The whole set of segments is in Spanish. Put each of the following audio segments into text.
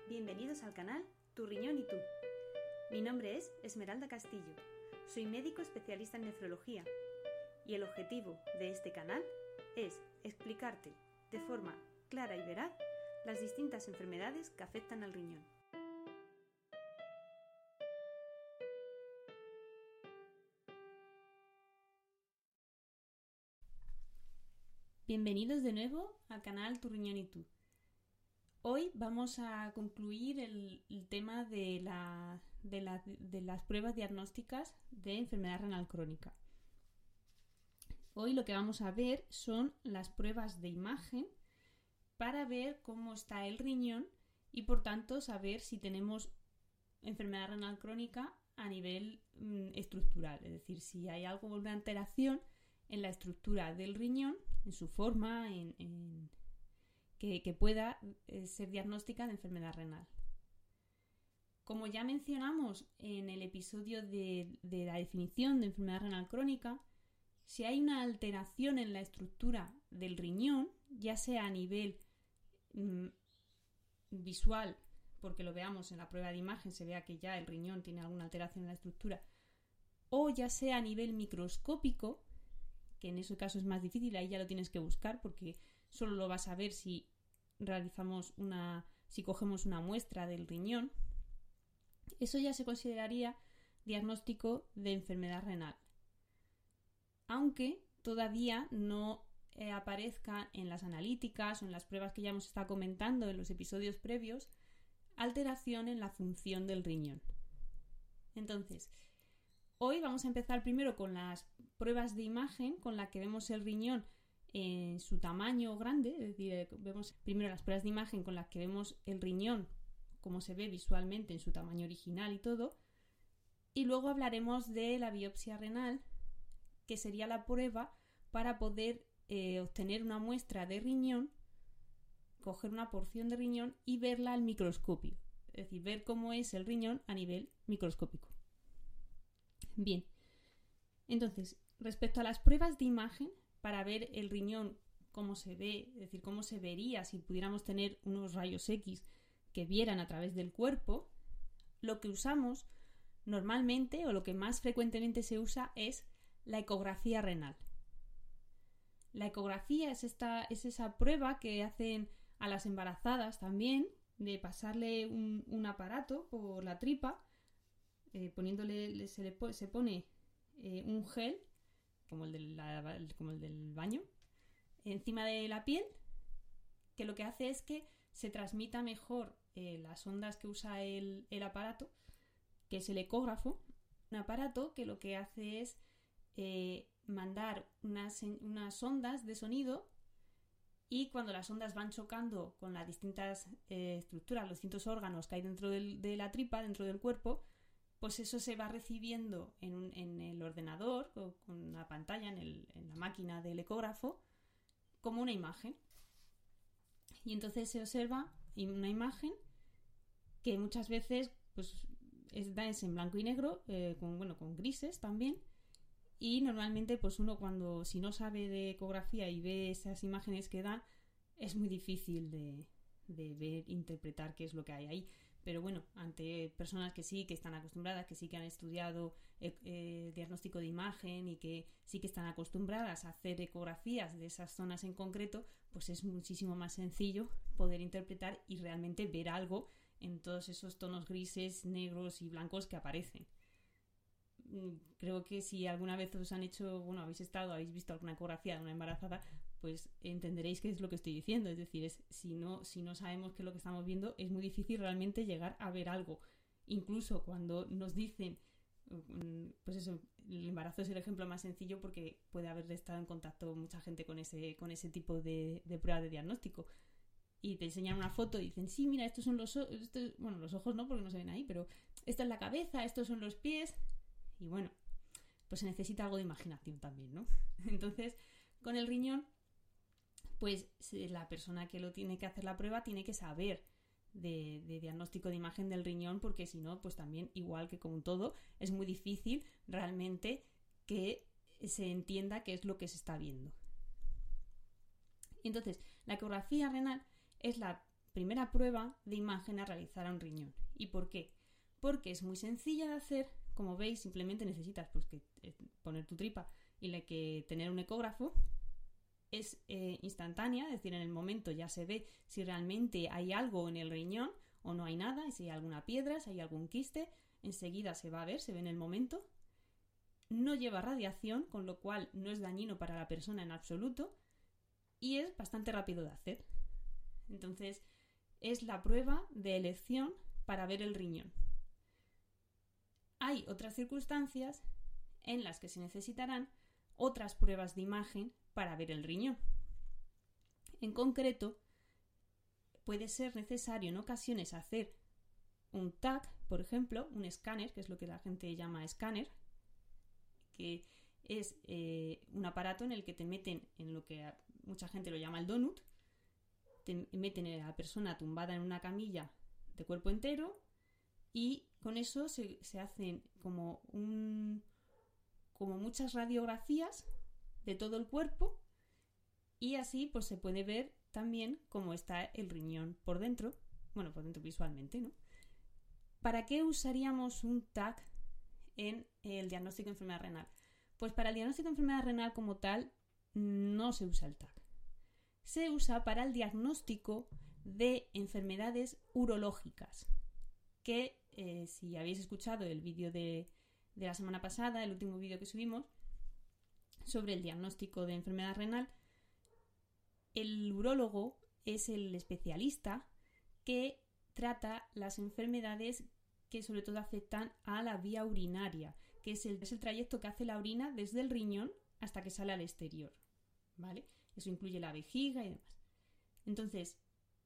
Bienvenidos al canal Tu Riñón y Tú. Mi nombre es Esmeralda Castillo, soy médico especialista en nefrología y el objetivo de este canal es explicarte de forma clara y veraz las distintas enfermedades que afectan al riñón. Bienvenidos de nuevo al canal Tu Riñón y Tú. Hoy vamos a concluir el tema de las pruebas diagnósticas de enfermedad renal crónica. Hoy lo que vamos a ver son las pruebas de imagen para ver cómo está el riñón y por tanto saber si tenemos enfermedad renal crónica a nivel estructural, es decir, si hay alguna alteración en la estructura del riñón, en su forma, que pueda ser diagnóstica de enfermedad renal. Como ya mencionamos en el episodio de la definición de enfermedad renal crónica, si hay una alteración en la estructura del riñón, ya sea a nivel visual, porque lo veamos en la prueba de imagen, se vea que ya el riñón tiene alguna alteración en la estructura, o ya sea a nivel microscópico, que en ese caso es más difícil, ahí ya lo tienes que buscar porque solo lo vas a ver si cogemos una muestra del riñón. Eso ya se consideraría diagnóstico de enfermedad renal, aunque todavía no aparezca en las analíticas o en las pruebas que ya hemos estado comentando en los episodios previos alteración en la función del riñón. Entonces, hoy vamos a empezar primero con las pruebas de imagen con las que vemos el riñón en su tamaño grande, es decir, vemos primero las pruebas de imagen con las que vemos el riñón como se ve visualmente en su tamaño original y todo, y luego hablaremos de la biopsia renal, que sería la prueba para poder obtener una muestra de riñón, coger una porción de riñón y verla al microscopio, es decir, ver cómo es el riñón a nivel microscópico. Bien, entonces, respecto a las pruebas de imagen, para ver el riñón cómo se ve, es decir, cómo se vería si pudiéramos tener unos rayos X que vieran a través del cuerpo, lo que usamos normalmente o lo que más frecuentemente se usa es la ecografía renal. La ecografía es esa prueba que hacen a las embarazadas también, de pasarle un aparato por la tripa, se pone un gel como el del baño encima de la piel, que lo que hace es que se transmita mejor las ondas que usa el aparato, que es el ecógrafo, un aparato que lo que hace es mandar unas ondas de sonido, y cuando las ondas van chocando con las distintas estructuras, los distintos órganos que hay dentro de la tripa, dentro del cuerpo, pues eso se va recibiendo en el ordenador, con una pantalla en la máquina del ecógrafo, como una imagen. Y entonces se observa una imagen que muchas veces pues, es en blanco y negro, con grises también. Y normalmente pues uno si no sabe de ecografía y ve esas imágenes que da, es muy difícil de ver, interpretar qué es lo que hay ahí. Pero bueno, ante personas que sí que están acostumbradas, que sí que han estudiado diagnóstico de imagen y que sí que están acostumbradas a hacer ecografías de esas zonas en concreto, pues es muchísimo más sencillo poder interpretar y realmente ver algo en todos esos tonos grises, negros y blancos que aparecen. Creo que si alguna vez os han hecho, habéis visto alguna ecografía de una embarazada, pues entenderéis qué es lo que estoy diciendo. Es decir, si no sabemos qué es lo que estamos viendo, es muy difícil realmente llegar a ver algo. Incluso cuando nos dicen, pues eso, el embarazo es el ejemplo más sencillo porque puede haber estado en contacto mucha gente con ese tipo de prueba de diagnóstico. Y te enseñan una foto y dicen, sí, mira, estos son los ojos, los ojos no, porque no se ven ahí, pero esta es la cabeza, estos son los pies. Y bueno, pues se necesita algo de imaginación también, ¿no? Entonces, con el riñón, pues la persona que lo tiene que hacer la prueba tiene que saber de diagnóstico de imagen del riñón, porque si no, pues también, igual que con todo, es muy difícil realmente que se entienda qué es lo que se está viendo. Entonces, la ecografía renal es la primera prueba de imagen a realizar a un riñón. ¿Y por qué? Porque es muy sencilla de hacer. Como veis, simplemente necesitas poner tu tripa y que tener un ecógrafo. Es instantánea, es decir, en el momento ya se ve si realmente hay algo en el riñón o no hay nada, y si hay alguna piedra, si hay algún quiste, enseguida se va a ver, se ve en el momento. No lleva radiación, con lo cual no es dañino para la persona en absoluto, y es bastante rápido de hacer. Entonces, es la prueba de elección para ver el riñón. Hay otras circunstancias en las que se necesitarán otras pruebas de imagen para ver el riñón. En concreto, puede ser necesario en ocasiones hacer un TAC, por ejemplo, un escáner, que es lo que la gente llama escáner, que es un aparato en el que te meten en lo que mucha gente lo llama el donut, te meten a la persona tumbada en una camilla de cuerpo entero, y con eso se hacen como muchas radiografías de todo el cuerpo, y así pues se puede ver también cómo está el riñón por dentro visualmente, ¿no? ¿Para qué usaríamos un TAC en el diagnóstico de enfermedad renal? Pues para el diagnóstico de enfermedad renal como tal no se usa el TAC. Se usa para el diagnóstico de enfermedades urológicas, que si habéis escuchado el vídeo de la semana pasada, el último vídeo que subimos sobre el diagnóstico de enfermedad renal, el urólogo es el especialista que trata las enfermedades que sobre todo afectan a la vía urinaria, que es el trayecto que hace la orina desde el riñón hasta que sale al exterior, ¿vale? Eso incluye la vejiga y demás. Entonces,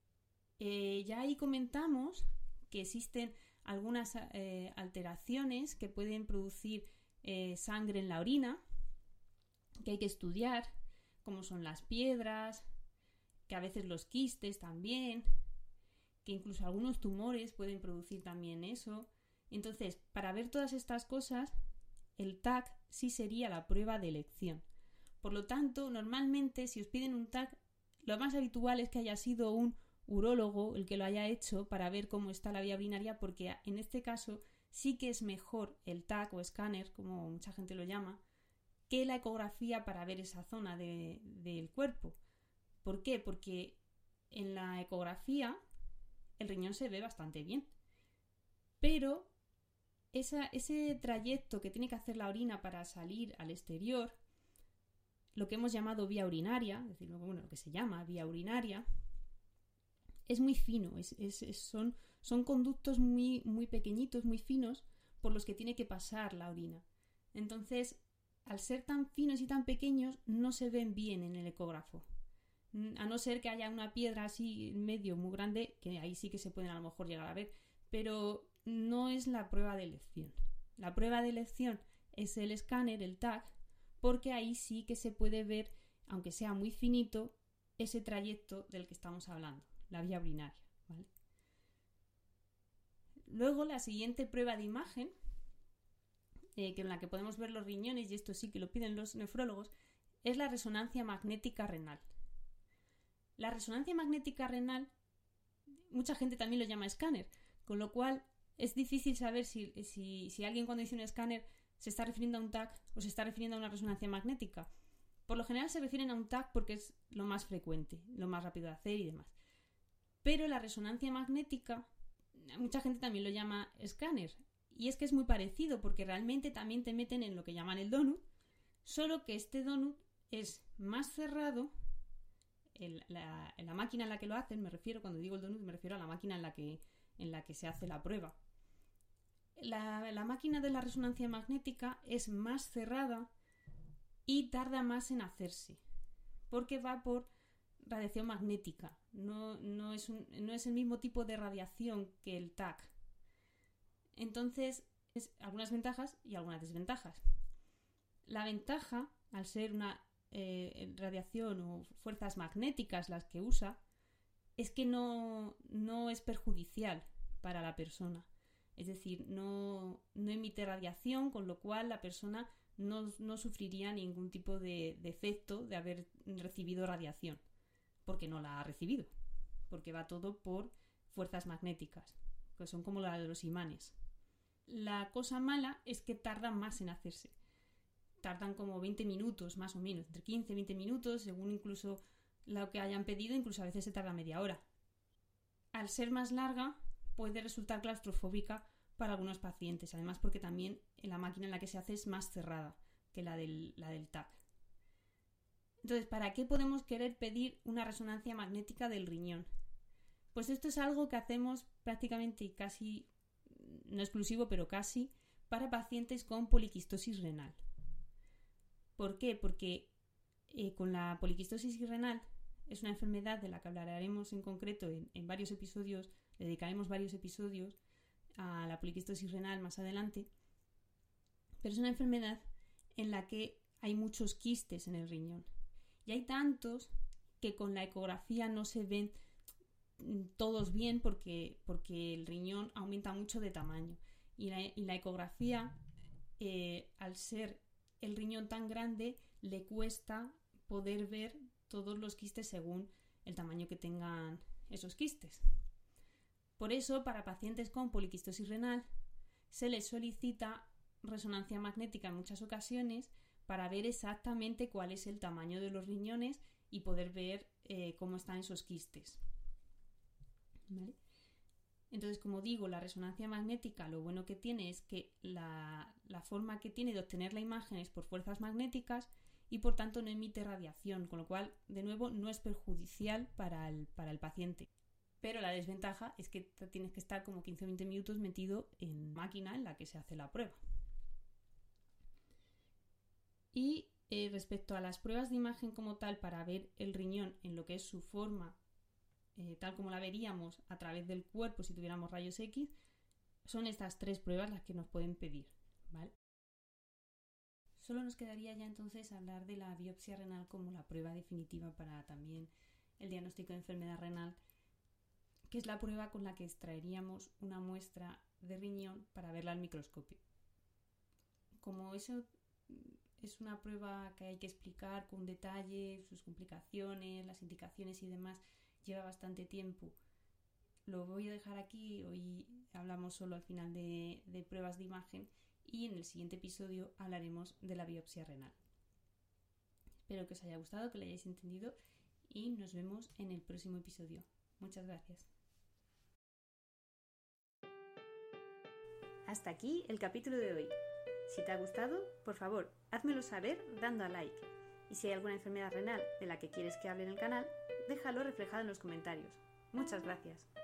ya ahí comentamos que existen algunas alteraciones que pueden producir sangre en la orina, que hay que estudiar, como son las piedras, que a veces los quistes también, que incluso algunos tumores pueden producir también eso. Entonces, para ver todas estas cosas, el TAC sí sería la prueba de elección. Por lo tanto, normalmente, si os piden un TAC, lo más habitual es que haya sido un urólogo el que lo haya hecho para ver cómo está la vía urinaria, porque en este caso sí que es mejor el TAC o escáner, como mucha gente lo llama, que la ecografía para ver esa zona del cuerpo. ¿Por qué? Porque en la ecografía el riñón se ve bastante bien, pero ese trayecto que tiene que hacer la orina para salir al exterior, lo que hemos llamado vía urinaria, es decir, lo que se llama vía urinaria, es muy fino, son conductos muy, muy pequeñitos, muy finos, por los que tiene que pasar la orina. Entonces, al ser tan finos y tan pequeños, no se ven bien en el ecógrafo. A no ser que haya una piedra así en medio muy grande, que ahí sí que se pueden a lo mejor llegar a ver, pero no es la prueba de elección. La prueba de elección es el escáner, el TAC, porque ahí sí que se puede ver, aunque sea muy finito, ese trayecto del que estamos hablando, la vía urinaria, ¿vale? Luego, la siguiente prueba de imagen, en la que podemos ver los riñones, y esto sí que lo piden los nefrólogos, es la resonancia magnética renal. La resonancia magnética renal, mucha gente también lo llama escáner, con lo cual es difícil saber si alguien cuando dice un escáner se está refiriendo a un TAC o se está refiriendo a una resonancia magnética. Por lo general se refieren a un TAC porque es lo más frecuente, lo más rápido de hacer y demás. Pero la resonancia magnética, mucha gente también lo llama escáner. Y es que es muy parecido porque realmente también te meten en lo que llaman el donut, solo que este donut es más cerrado. La máquina en la que lo hacen, cuando digo el donut me refiero a la máquina en la que se hace la prueba. La máquina de la resonancia magnética es más cerrada y tarda más en hacerse, porque va por radiación magnética, no es el mismo tipo de radiación que el TAC. Entonces, algunas ventajas y algunas desventajas. La ventaja, al ser una radiación o fuerzas magnéticas las que usa, es que no es perjudicial para la persona. Es decir, no emite radiación, con lo cual la persona no sufriría ningún tipo de efecto de haber recibido radiación, porque no la ha recibido, porque va todo por fuerzas magnéticas, que son como la de los imanes. La cosa mala es que tardan más en hacerse. Tardan como 20 minutos más o menos, entre 15 y 20 minutos, según incluso lo que hayan pedido, incluso a veces se tarda media hora. Al ser más larga, puede resultar claustrofóbica para algunos pacientes, además porque también la máquina en la que se hace es más cerrada que la del TAC. Entonces, ¿para qué podemos querer pedir una resonancia magnética del riñón? Pues esto es algo que hacemos prácticamente casi, no exclusivo, pero casi, para pacientes con poliquistosis renal. ¿Por qué? Porque con la poliquistosis renal es una enfermedad de la que hablaremos en concreto en varios episodios, le dedicaremos varios episodios a la poliquistosis renal más adelante, pero es una enfermedad en la que hay muchos quistes en el riñón y hay tantos que con la ecografía no se ven todos bien porque el riñón aumenta mucho de tamaño y la ecografía, al ser el riñón tan grande, le cuesta poder ver todos los quistes según el tamaño que tengan esos quistes. Por eso, para pacientes con poliquistosis renal se les solicita resonancia magnética en muchas ocasiones para ver exactamente cuál es el tamaño de los riñones y poder ver cómo están esos quistes. ¿Vale? Entonces, como digo, la resonancia magnética lo bueno que tiene es que la forma que tiene de obtener la imagen es por fuerzas magnéticas y por tanto no emite radiación, con lo cual, de nuevo, no es perjudicial para el paciente. Pero la desventaja es que tienes que estar como 15 o 20 minutos metido en máquina en la que se hace la prueba. Y respecto a las pruebas de imagen como tal para ver el riñón en lo que es su forma, tal como la veríamos a través del cuerpo si tuviéramos rayos X, son estas 3 pruebas las que nos pueden pedir, ¿vale? Solo nos quedaría ya entonces hablar de la biopsia renal como la prueba definitiva para también el diagnóstico de enfermedad renal, que es la prueba con la que extraeríamos una muestra de riñón para verla al microscopio. Como eso es una prueba que hay que explicar con detalle, sus complicaciones, las indicaciones y demás, lleva bastante tiempo. Lo voy a dejar aquí, hoy hablamos solo al final de pruebas de imagen y en el siguiente episodio hablaremos de la biopsia renal. Espero que os haya gustado, que lo hayáis entendido y nos vemos en el próximo episodio. Muchas gracias. Hasta aquí el capítulo de hoy. Si te ha gustado, por favor, házmelo saber dando a like. Y si hay alguna enfermedad renal de la que quieres que hable en el canal, déjalo reflejado en los comentarios. Muchas gracias.